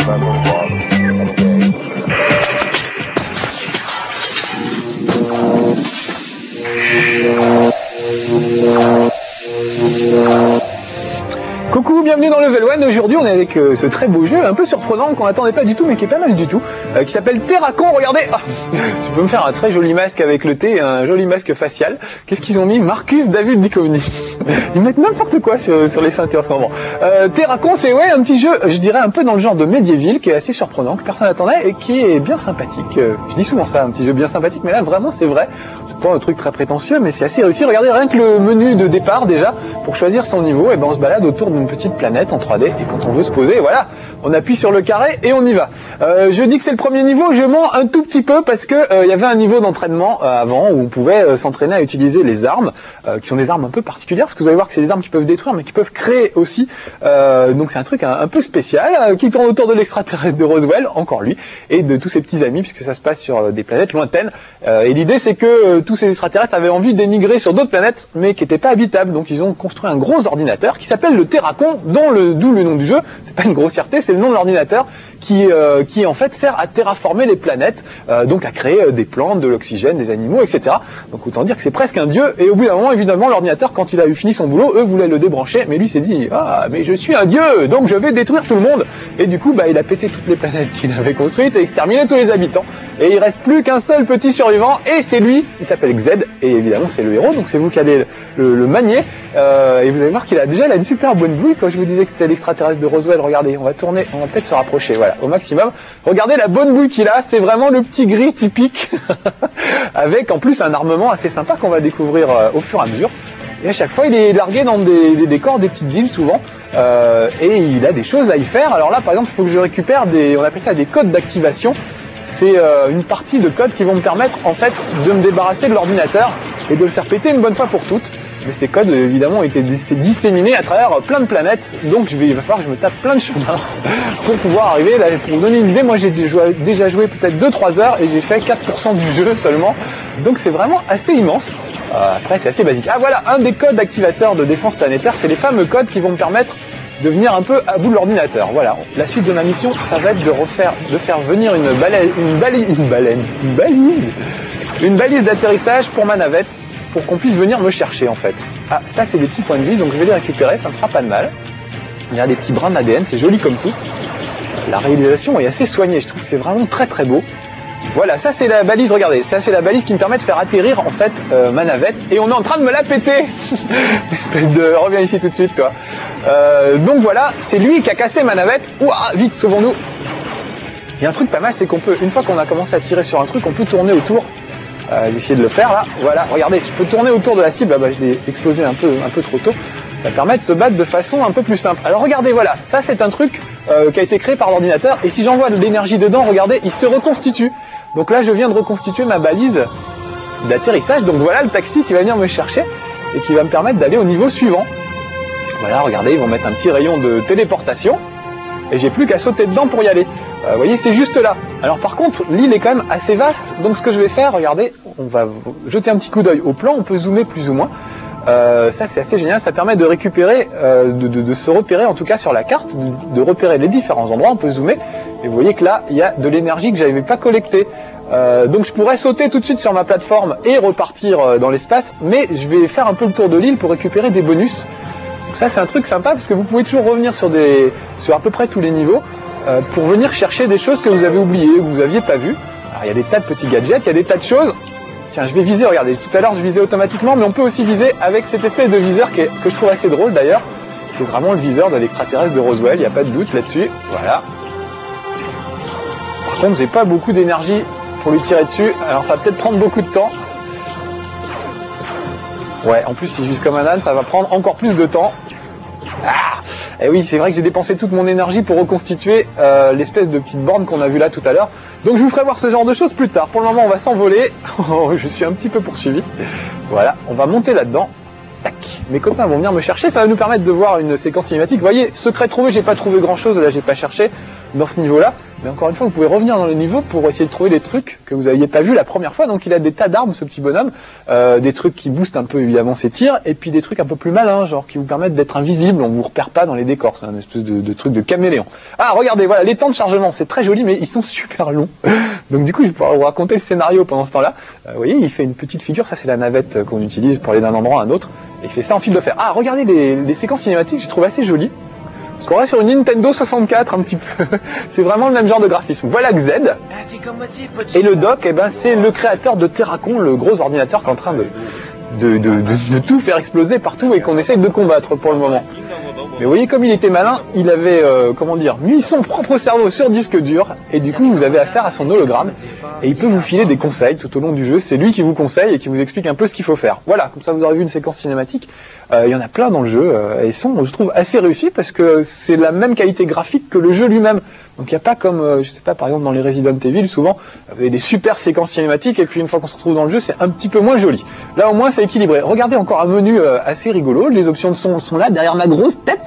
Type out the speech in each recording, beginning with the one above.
Coucou, bienvenue dans Level 1. Aujourd'hui on est avec ce très beau jeu, un peu surprenant, qu'on n'attendait pas du tout mais qui est pas mal du tout, qui s'appelle Terracon. Regardez, je peux me faire un très joli masque avec le T et un joli masque facial. Qu'est-ce qu'ils ont mis? Marcus David Duchovny. Ils mettent n'importe quoi sur les synthés en ce moment. Terracon, c'est un petit jeu, je dirais un peu dans le genre de Medieval, qui est assez surprenant, que personne n'attendait et qui est bien sympathique. Je dis souvent ça, un petit jeu bien sympathique, mais là vraiment c'est vrai. C'est pas un truc très prétentieux, mais c'est assez réussi. Regardez rien que le menu de départ déjà, pour choisir son niveau, et ben on se balade autour d'une petite planète en 3D, et quand on veut se poser, voilà, on appuie sur le carré et on y va. Je dis que c'est le premier niveau, je mens un tout petit peu parce que il y avait un niveau d'entraînement avant où on pouvait s'entraîner à utiliser les armes, qui sont des armes un peu particulières, parce que vous allez voir que c'est des armes qui peuvent détruire mais qui peuvent créer aussi. Donc c'est un truc un peu spécial qui tourne autour de l'extraterrestre de Roswell, encore lui, et de tous ses petits amis, puisque ça se passe sur des planètes lointaines. Et l'idée c'est que tous ces extraterrestres avaient envie d'émigrer sur d'autres planètes mais qui n'étaient pas habitables, donc ils ont construit un gros ordinateur qui s'appelle le Terracon, d'où le nom du jeu. C'est pas une grossièreté, c'est le nom de l'ordinateur qui en fait sert à terraformer les planètes, donc à créer des plantes, de l'oxygène, des animaux, etc. Donc autant dire que c'est presque un dieu. Et au bout d'un moment, évidemment, l'ordinateur, quand il a eu fini son boulot, eux voulaient le débrancher, mais lui s'est dit mais je suis un dieu, donc je vais détruire tout le monde. Et du coup, il a pété toutes les planètes qu'il avait construites et exterminé tous les habitants. Et il reste plus qu'un seul petit survivant, et c'est lui. Il s'appelle Xed, et évidemment c'est le héros, donc c'est vous qui allez le manier. Et vous allez voir qu'il a déjà une super bonne bouille. Quand je vous disais que c'était l'extraterrestre de Roswell, regardez, on va tourner, on va peut-être se rapprocher, voilà, au maximum. Regardez la bonne bouille qu'il a, c'est vraiment le petit gris typique, avec en plus un armement assez sympa qu'on va découvrir au fur et à mesure. Et à chaque fois, il est largué dans des décors, des petites îles souvent, et il a des choses à y faire. Alors là, par exemple, il faut que je récupère on appelle ça des codes d'activation. C'est une partie de codes qui vont me permettre en fait de me débarrasser de l'ordinateur et de le faire péter une bonne fois pour toutes. Mais ces codes évidemment ont été disséminés à travers plein de planètes, donc il va falloir que je me tape plein de chemins pour pouvoir arriver là. Pour vous donner une idée, moi j'ai déjà joué peut-être 2-3 heures et j'ai fait 4% du jeu seulement, donc c'est vraiment assez immense. Après c'est assez basique. Ah voilà, un des codes activateurs de défense planétaire, c'est les fameux codes qui vont me permettre de venir un peu à bout de l'ordinateur. Voilà, la suite de ma mission, ça va être de faire venir une balise d'atterrissage pour ma navette, pour qu'on puisse venir me chercher en fait. Ah, ça c'est des petits points de vie, donc je vais les récupérer, ça me fera pas de mal. Il y a des petits brins d'ADN, c'est joli comme tout. La réalisation est assez soignée, je trouve que c'est vraiment très très beau. Voilà, ça c'est la balise, regardez, ça c'est la balise qui me permet de faire atterrir en fait ma navette, et on est en train de me la péter. Espèce de... Reviens ici tout de suite toi. Donc voilà, c'est lui qui a cassé ma navette. Ouah, vite, sauvons-nous. Il y a un truc pas mal, c'est qu'on peut, une fois qu'on a commencé à tirer sur un truc, on peut tourner autour. Je vais essayer de le faire là, voilà, regardez, je peux tourner autour de la cible, je l'ai explosé un peu trop tôt. Ça permet de se battre de façon un peu plus simple. Alors regardez, voilà, ça c'est un truc qui a été créé par l'ordinateur, et si j'envoie de l'énergie dedans, regardez, il se reconstitue. Donc là je viens de reconstituer ma balise d'atterrissage, donc voilà le taxi qui va venir me chercher et qui va me permettre d'aller au niveau suivant. Voilà, regardez, ils vont mettre un petit rayon de téléportation et j'ai plus qu'à sauter dedans pour y aller. Vous voyez, c'est juste là. Alors par contre, l'île est quand même assez vaste, donc ce que je vais faire, regardez, on va jeter un petit coup d'œil au plan, on peut zoomer plus ou moins. Ça c'est assez génial, ça permet de récupérer, de se repérer en tout cas sur la carte, de repérer les différents endroits, on peut zoomer, et vous voyez que là il y a de l'énergie que j'avais pas collectée. Donc je pourrais sauter tout de suite sur ma plateforme et repartir dans l'espace, mais je vais faire un peu le tour de l'île pour récupérer des bonus. Donc ça c'est un truc sympa parce que vous pouvez toujours revenir sur à peu près tous les niveaux pour venir chercher des choses que vous avez oubliées, que vous n'aviez pas vues. Alors il y a des tas de petits gadgets, il y a des tas de choses. Tiens, je vais viser, regardez, tout à l'heure je visais automatiquement, mais on peut aussi viser avec cette espèce de viseur que je trouve assez drôle d'ailleurs. C'est vraiment le viseur de l'extraterrestre de Roswell, il n'y a pas de doute là-dessus, voilà. Par contre, j'ai pas beaucoup d'énergie pour lui tirer dessus, alors ça va peut-être prendre beaucoup de temps. Ouais, en plus si je vise comme un âne, ça va prendre encore plus de temps. Et oui, c'est vrai que j'ai dépensé toute mon énergie pour reconstituer l'espèce de petite borne qu'on a vue là tout à l'heure. Donc je vous ferai voir ce genre de choses plus tard. Pour le moment, on va s'envoler. Je suis un petit peu poursuivi. Voilà, on va monter là-dedans. Tac. Mes copains vont venir me chercher. Ça va nous permettre de voir une séquence cinématique. Vous voyez, secret trouvé, j'ai pas trouvé grand-chose. Là, j'ai pas cherché. dans ce niveau-là. Mais encore une fois, vous pouvez revenir dans le niveau pour essayer de trouver des trucs que vous n'aviez pas vu la première fois. Donc il a des tas d'armes, ce petit bonhomme, des trucs qui boostent un peu évidemment ses tirs, et puis des trucs un peu plus malins, genre qui vous permettent d'être invisible, on vous repère pas dans les décors. C'est un espèce de truc de caméléon. Ah, regardez, voilà, les temps de chargement, c'est très joli, mais ils sont super longs. Donc du coup, je vais pouvoir vous raconter le scénario pendant ce temps-là. Vous voyez, il fait une petite figure, ça c'est la navette qu'on utilise pour aller d'un endroit à un autre, et il fait ça en fil de fer. Ah, regardez les séquences cinématiques, je trouve assez jolies. Parce qu'on reste sur une Nintendo 64 un petit peu. C'est vraiment le même genre de graphisme. Voilà que Z. Et le doc, eh ben, c'est le créateur de Terracon, le gros ordinateur qui est en train de tout faire exploser partout et qu'on essaye de combattre pour le moment. Mais vous voyez comme il était malin, il avait, mis son propre cerveau sur disque dur, et du coup vous avez affaire à son hologramme, et il peut vous filer des conseils tout au long du jeu, c'est lui qui vous conseille et qui vous explique un peu ce qu'il faut faire. Voilà, comme ça vous aurez vu une séquence cinématique, il y en a plein dans le jeu, et sont, je trouve, assez réussis, parce que c'est la même qualité graphique que le jeu lui-même. Donc il n'y a pas comme, je sais pas, par exemple dans les Resident Evil, souvent, vous avez des super séquences cinématiques, et puis une fois qu'on se retrouve dans le jeu, c'est un petit peu moins joli. Là au moins c'est équilibré. Regardez encore un menu assez rigolo, les options de son sont là, derrière ma grosse tête,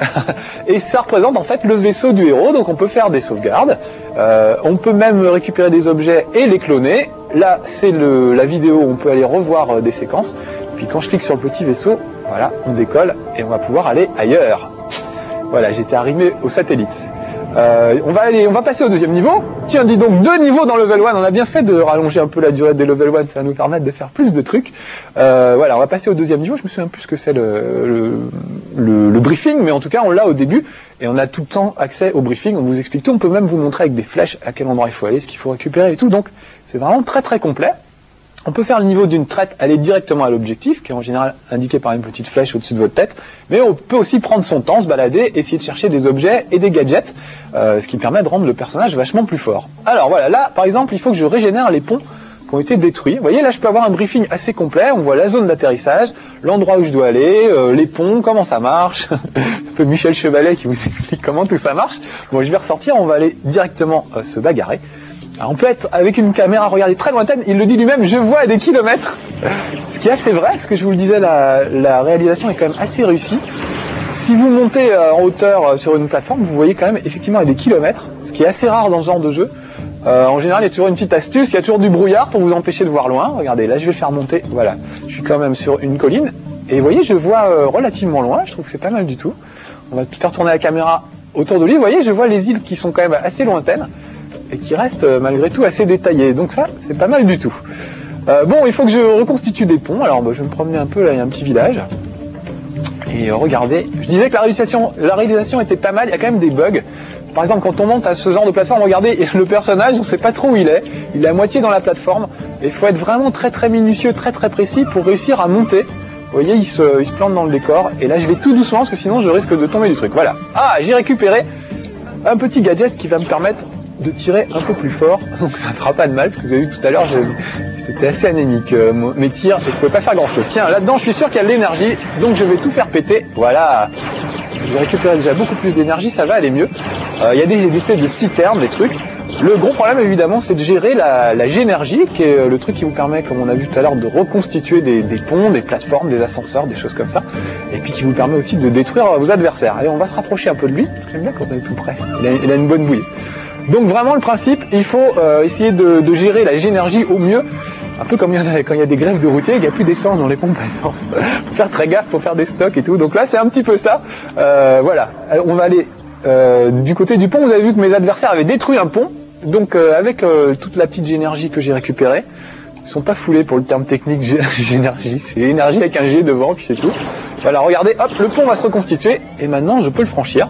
et ça représente en fait le vaisseau du héros, donc on peut faire des sauvegardes, on peut même récupérer des objets et les cloner. Là c'est la vidéo où on peut aller revoir des séquences, puis quand je clique sur le petit vaisseau, voilà, on décolle, et on va pouvoir aller ailleurs. Voilà, j'étais arrimé au satellite. On va passer au deuxième niveau. Tiens, dis donc, 2 niveaux dans level 1. On a bien fait de rallonger un peu la durée des level 1, ça va nous permettre de faire plus de trucs. Voilà, on va passer au deuxième niveau. Je me souviens plus ce que c'est le briefing, mais en tout cas, on l'a au début, et on a tout le temps accès au briefing. On vous explique tout. On peut même vous montrer avec des flèches à quel endroit il faut aller, ce qu'il faut récupérer et tout. Donc, c'est vraiment très très complet. On peut faire le niveau d'une traite, aller directement à l'objectif, qui est en général indiqué par une petite flèche au-dessus de votre tête, mais on peut aussi prendre son temps, se balader, essayer de chercher des objets et des gadgets, ce qui permet de rendre le personnage vachement plus fort. Alors voilà, là par exemple, il faut que je régénère les ponts qui ont été détruits. Vous voyez, là je peux avoir un briefing assez complet, on voit la zone d'atterrissage, l'endroit où je dois aller, les ponts, comment ça marche, un peu Michel Chevalet qui vous explique comment tout ça marche. Bon, je vais ressortir, on va aller directement se bagarrer. Alors on peut être avec une caméra, regardez, très lointaine, il le dit lui-même, je vois à des kilomètres. Ce qui est assez vrai, parce que je vous le disais, la réalisation est quand même assez réussie. Si vous montez en hauteur sur une plateforme, vous voyez quand même effectivement à des kilomètres, ce qui est assez rare dans ce genre de jeu. En général, il y a toujours une petite astuce, il y a toujours du brouillard pour vous empêcher de voir loin. Regardez, là je vais le faire monter, voilà, je suis quand même sur une colline. Et vous voyez, je vois relativement loin, je trouve que c'est pas mal du tout. On va faire tourner la caméra autour de lui, vous voyez, je vois les îles qui sont quand même assez lointaines, et qui reste malgré tout assez détaillé. Donc ça, c'est pas mal du tout. Bon, il faut que je reconstitue des ponts. Alors je vais me promener un peu, là il y a un petit village. Et regardez, je disais que la réalisation était pas mal, il y a quand même des bugs. Par exemple, quand on monte à ce genre de plateforme, regardez, le personnage, on ne sait pas trop où il est à moitié dans la plateforme. Et il faut être vraiment très très minutieux, très très précis pour réussir à monter. Vous voyez, il se plante dans le décor. Et là, je vais tout doucement, parce que sinon je risque de tomber du truc. Voilà. Ah, j'ai récupéré un petit gadget qui va me permettre de tirer un peu plus fort, donc ça ne fera pas de mal, parce que vous avez vu tout à l'heure, c'était assez anémique mes tirs, et je pouvais pas faire grand chose. Tiens, là-dedans je suis sûr qu'il y a de l'énergie, donc je vais tout faire péter, voilà. J'ai récupéré déjà beaucoup plus d'énergie, ça va aller mieux. Il y a des espèces de citernes, des trucs. Le gros problème évidemment, c'est de gérer la Génergie, qui est le truc qui vous permet, comme on a vu tout à l'heure, de reconstituer des ponts, des plateformes, des ascenseurs, des choses comme ça, et puis qui vous permet aussi de détruire vos adversaires. Allez, on va se rapprocher un peu de lui, j'aime bien quand on est tout près, il a une bonne bouille. Donc vraiment le principe, il faut essayer de gérer la Génergie au mieux, un peu comme quand il y a des grèves de routiers, il n'y a plus d'essence dans les pompes à essence. Faut faire très gaffe, faut faire des stocks et tout. Donc là c'est un petit peu ça. Voilà, alors, on va aller du côté du pont. Vous avez vu que mes adversaires avaient détruit un pont, donc avec toute la petite Génergie que j'ai récupérée. Ils sont pas foulés pour le terme technique Génergie, c'est énergie avec un G devant, puis c'est tout. Voilà, regardez, hop, le pont va se reconstituer, et maintenant je peux le franchir.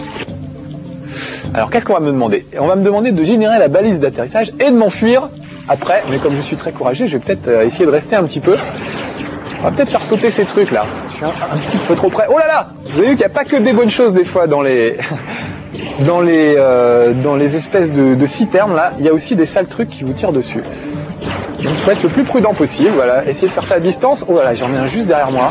Alors qu'est-ce qu'on va me demander? On va me demander de générer la balise d'atterrissage et de m'enfuir après, mais comme je suis très courageux, je vais peut-être essayer de rester un petit peu. On va peut-être faire sauter ces trucs là. Je suis un petit peu trop près. Oh là là! Vous avez vu qu'il n'y a pas que des bonnes choses des fois dans les dans les espèces de citernes là, il y a aussi des sales trucs qui vous tirent dessus. Donc il faut être le plus prudent possible, voilà, essayer de faire ça à distance. Oh voilà, j'en ai un juste derrière moi.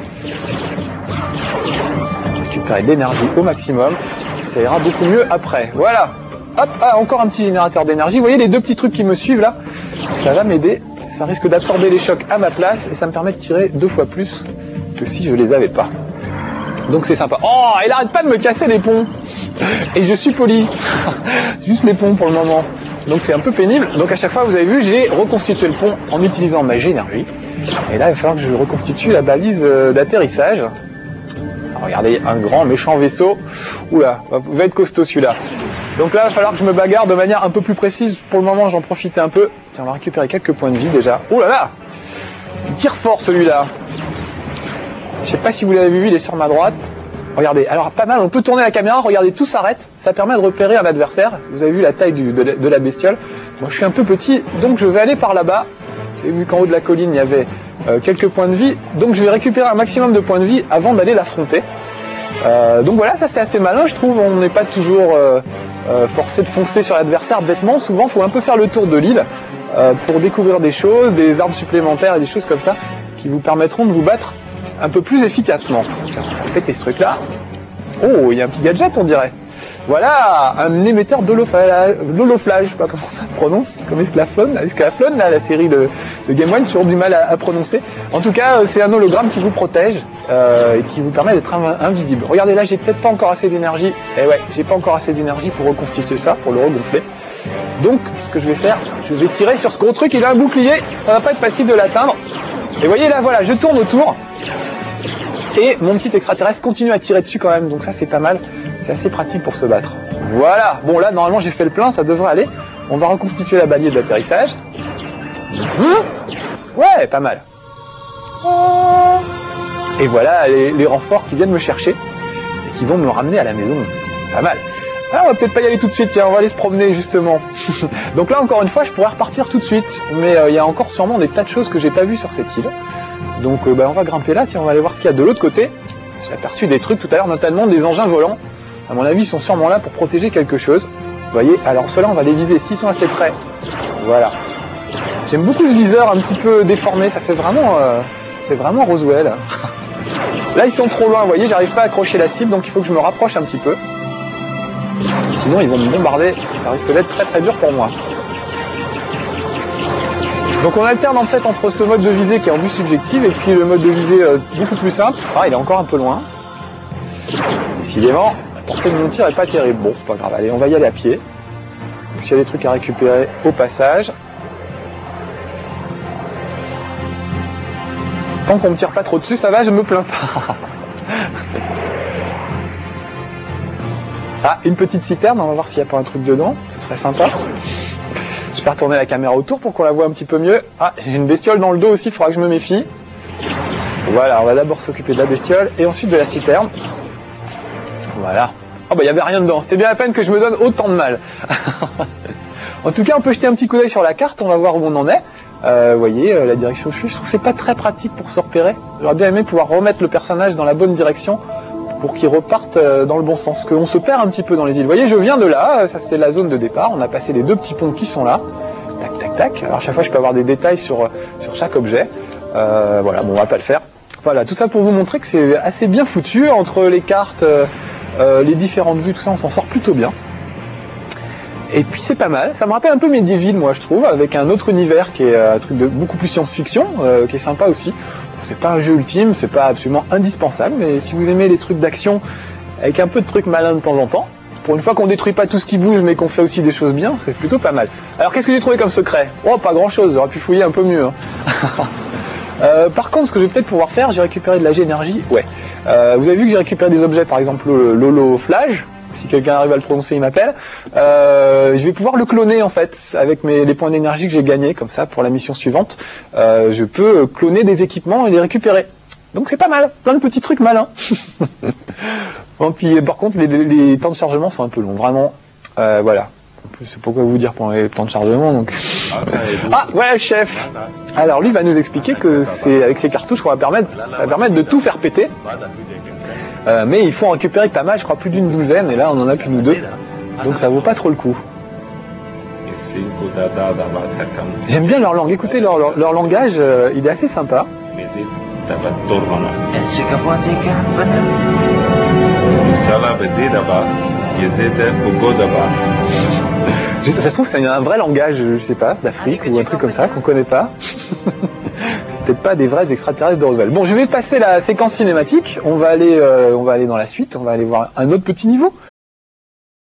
Récupérer de l'énergie au maximum. Ça ira beaucoup mieux après. Voilà. Hop, ah, encore un petit générateur d'énergie. Vous voyez les 2 petits trucs qui me suivent là? Ça va m'aider. Ça risque d'absorber les chocs à ma place et ça me permet de tirer 2 fois plus que si je les avais pas. Donc c'est sympa. Oh, il arrête pas de me casser les ponts. Et je suis poli. Juste les ponts pour le moment. Donc c'est un peu pénible. Donc à chaque fois, vous avez vu, j'ai reconstitué le pont en utilisant ma G-énergie. Et là, il va falloir que je reconstitue la balise d'atterrissage. Regardez, un grand méchant vaisseau. Oula, va être costaud celui-là. Donc là, il va falloir que je me bagarre de manière un peu plus précise. Pour le moment, j'en profite un peu. Tiens, on va récupérer quelques points de vie déjà. Oh là là, il tire fort celui-là. Je sais pas si vous l'avez vu, il est sur ma droite. Regardez, alors pas mal, on peut tourner la caméra, regardez, tout s'arrête. Ça permet de repérer un adversaire. Vous avez vu la taille de la bestiole. Moi, je suis un peu petit, donc je vais aller par là-bas. J'ai vu qu'en haut de la colline, il y avait quelques points de vie. Donc je vais récupérer un maximum de points de vie avant d'aller l'affronter. Donc voilà, ça c'est assez malin, je trouve. On n'est pas toujours forcé de foncer sur l'adversaire bêtement. Souvent, il faut un peu faire le tour de l'île pour découvrir des choses, des armes supplémentaires et des choses comme ça qui vous permettront de vous battre un peu plus efficacement. Je vais péter ce truc-là. Oh, il y a un petit gadget, on dirait. Voilà, un émetteur d'holoflage. Je sais pas comment ça se prononce, comme Esclaflone, là, la série de Game One, j'ai du mal à prononcer. En tout cas, c'est un hologramme qui vous protège et qui vous permet d'être invisible. Regardez, là, j'ai peut-être pas encore assez d'énergie. Eh ouais, j'ai pas encore assez d'énergie pour reconstituer ça, pour le regonfler. Donc, ce que je vais faire, je vais tirer sur ce gros truc. Il a un bouclier, ça va pas être facile de l'atteindre. Et voyez là, voilà, je tourne autour. Et mon petit extraterrestre continue à tirer dessus quand même, donc ça c'est pas mal, c'est assez pratique pour se battre. Voilà, bon là normalement j'ai fait le plein, ça devrait aller. On va reconstituer la balise d'atterrissage. Ouais, pas mal. Et voilà les renforts qui viennent me chercher et qui vont me ramener à la maison. Pas mal. Ah, on va peut-être pas y aller tout de suite, tiens, on va aller se promener justement. Donc là encore une fois je pourrais repartir tout de suite, mais il y a encore sûrement des tas de choses que j'ai pas vues sur cette île. Donc on va grimper là, tiens, on va aller voir ce qu'il y a de l'autre côté. J'ai aperçu des trucs tout à l'heure, notamment des engins volants. À mon avis, ils sont sûrement là pour protéger quelque chose. Vous voyez, alors ceux-là, on va les viser s'ils sont assez près. Voilà. J'aime beaucoup ce viseur un petit peu déformé, ça fait vraiment Roswell. Là, ils sont trop loin, vous voyez, j'arrive pas à accrocher la cible, donc il faut que je me rapproche un petit peu. Sinon, ils vont me bombarder, ça risque d'être très très dur pour moi. Donc on alterne en fait entre ce mode de visée qui est en vue subjective et puis le mode de visée beaucoup plus simple. Ah, il est encore un peu loin. Décidément, la portée de mon tir est pas terrible. Bon, c'est pas grave, allez, on va y aller à pied. Puis il y a des trucs à récupérer au passage. Tant qu'on me tire pas trop dessus, ça va, je me plains pas. Ah, une petite citerne, on va voir s'il n'y a pas un truc dedans, ce serait sympa. Je vais retourner la caméra autour pour qu'on la voit un petit peu mieux. Ah, j'ai une bestiole dans le dos aussi, il faudra que je me méfie. Voilà, on va d'abord s'occuper de la bestiole et ensuite de la citerne. Voilà. Oh bah il n'y avait rien dedans, c'était bien la peine que je me donne autant de mal. En tout cas, on peut jeter un petit coup d'œil sur la carte, on va voir où on en est. Vous voyez, la direction je trouve que c'est pas très pratique pour se repérer. J'aurais bien aimé pouvoir remettre le personnage dans la bonne direction pour qu'il reparte dans le bon sens, parce qu'on se perd un petit peu dans les îles. Vous voyez, je viens de là, ça c'était la zone de départ, on a passé les deux petits ponts qui sont là, tac, tac, tac. Alors à chaque fois, je peux avoir des détails sur chaque objet. Voilà, bon, on va pas le faire. Voilà, tout ça pour vous montrer que c'est assez bien foutu, entre les cartes, les différentes vues, tout ça, on s'en sort plutôt bien. Et puis c'est pas mal, ça me rappelle un peu Medieval, moi je trouve, avec un autre univers qui est un truc de beaucoup plus science-fiction, qui est sympa aussi. C'est pas un jeu ultime, c'est pas absolument indispensable, mais si vous aimez les trucs d'action avec un peu de trucs malins de temps en temps, pour une fois qu'on détruit pas tout ce qui bouge mais qu'on fait aussi des choses bien, c'est plutôt pas mal. Alors qu'est-ce que j'ai trouvé comme secret? Oh, pas grand chose, j'aurais pu fouiller un peu mieux. Hein. Par contre, ce que je vais peut-être pouvoir faire, j'ai récupéré de la G-énergie. Ouais. Vous avez vu que j'ai récupéré des objets, par exemple l'holoflage. Si quelqu'un arrive à le prononcer, il m'appelle. Je vais pouvoir le cloner en fait, avec les points d'énergie que j'ai gagnés, comme ça, pour la mission suivante. Je peux cloner des équipements et les récupérer. Donc c'est pas mal, plein de petits trucs malins. Bon, puis par contre, les temps de chargement sont un peu longs, vraiment. Voilà. Je sais pas quoi vous dire pendant les temps de chargement, donc... Ah, ouais, chef. Alors lui va nous expliquer que c'est avec ces cartouches qu'on va permettre, ça va permettre de tout faire péter. Mais il faut en récupérer pas mal, je crois plus d'une douzaine, et là on en a plus nous deux, donc ça vaut pas trop le coup. J'aime bien leur langue, écoutez leur langage, il est assez sympa. Ça se trouve c'est un vrai langage, je sais pas, d'Afrique ou un truc comme ça qu'on connaît pas. C'est peut-être pas des vrais extraterrestres de Roswell. Bon, je vais passer la séquence cinématique, on va aller dans la suite, on va aller voir un autre petit niveau.